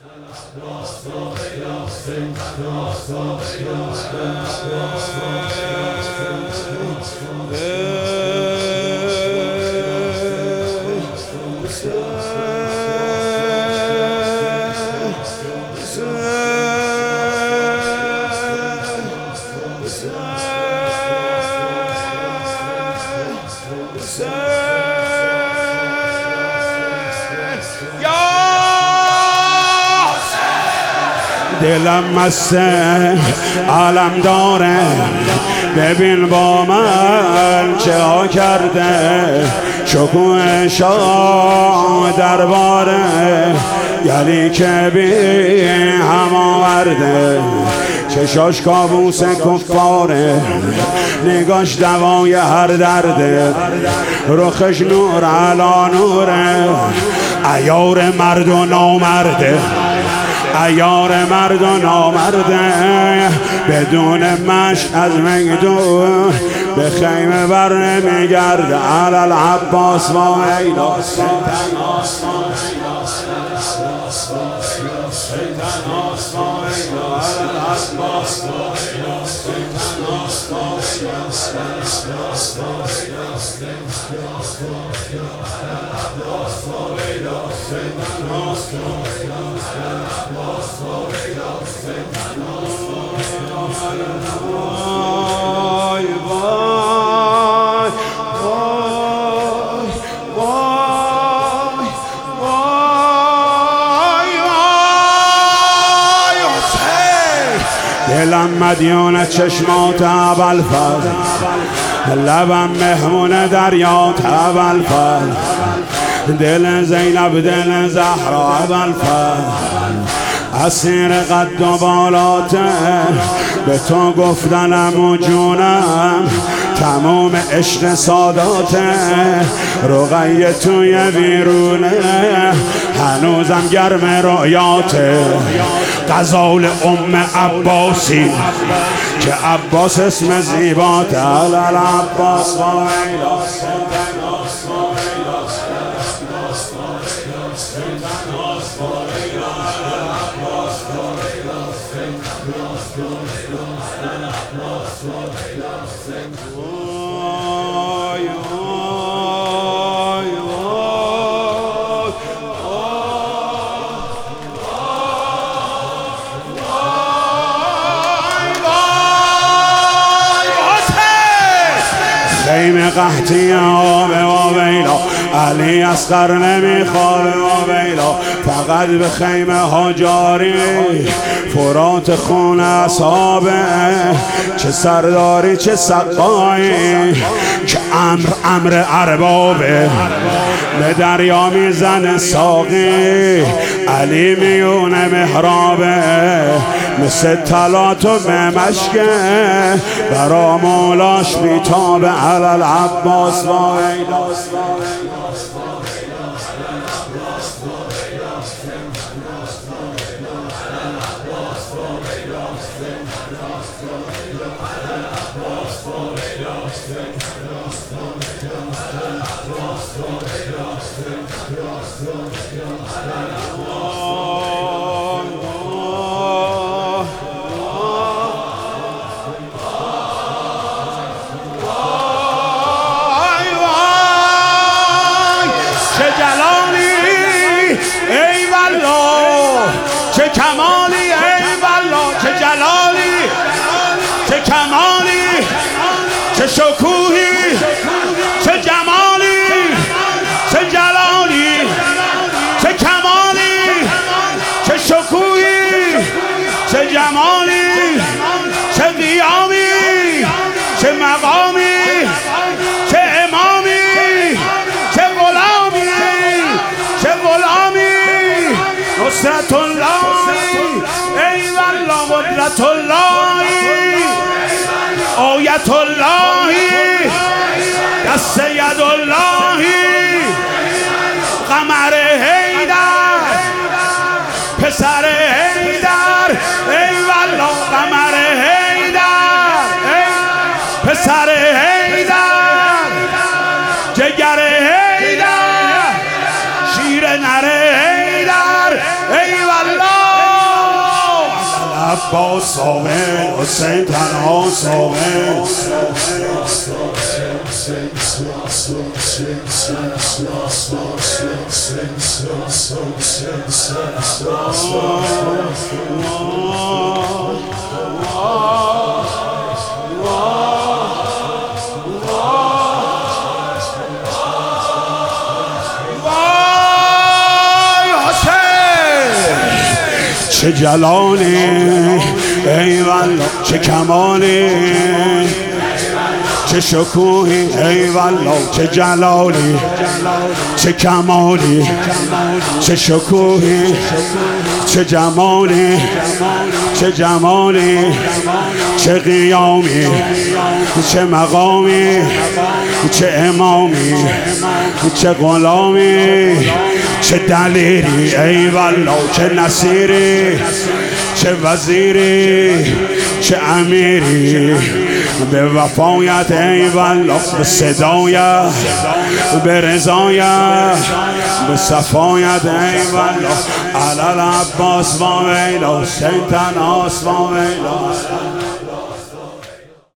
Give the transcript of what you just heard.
دلم مسته عالم داره، ببین با من چه ها کرده. شکوه شاه درباره گلی که بی هم آورده. چشاش کابوس کفاره، نگاش دوای هر درده. رخش نور علا نوره، عیار مرد و نامرده. عیار مرد و نامرده، بدون مشک از میدون به خیمه بر نمیگرده. علال عباس و ایلاس دلم مدیون چشمات ابوالفضل، لبم مهمون دریات ابوالفضل. دل زینب دل زهرا ابوالفضل، اسیر قد و بالاته. به تو گفتنم و جونم تمام عشق ساداته. رقیه توی بیرونه هنوزم گرم رؤیاته. غزال ام عباسی که عباس اسم زیباته. علال عباس و ایلاس خیمه قحطی آب و ویلا، علی اصغر نمیخوابه و ویلا. فقط به خیمه ها جاری فرات خون اصحابه. چه سرداری چه سقایی که امر اربابه. به دریا میزن ساقی علی میونه محرابه. مثل طلات و مشکه برا مولاش بیتابه. علال عباس و ایلاس چه کمالی ای والله، چه جلالی، چه کمالی، چه شکوهی، چه جمالی، چه جلالی، چه کمالی، چه شکوهی، چه جمالی، چه قیامی، چه مقامی، چه امامی، چه غلامی، چه غلامی. نصرت الله ای والله، قدرت الله، آیت الله، دست ید الله. قمر حیدر، پسر حیدر ای والله. قمر حیدر، پسر حیدر، جگر حیدر، شیر نر حیدر ای والله. عباس آمین حسین تنهاست آمین چه جلالی ای والله چه کمالی چه شکوهی ای والله چه جلالی چه کمالی چه شکوهی چه جمالی چه جمالی چه قیامی چه مقامی چه امامی چه غلامی چه دلیری ای والله چه نصیری چه وزیری چه امیری به وفایت ای والله به صدایت به رضایت به صفایت ای والله علال عباس و ویلا حسین تنهاست و ویلا